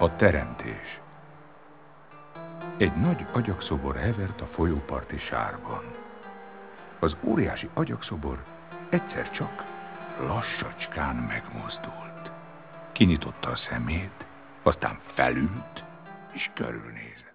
A teremtés. Egy nagy agyakszobor hevert a folyóparti sárban. Az óriási agyakszobor egyszer csak lassacskán megmozdult. Kinyitotta a szemét, aztán felült és körülnézett.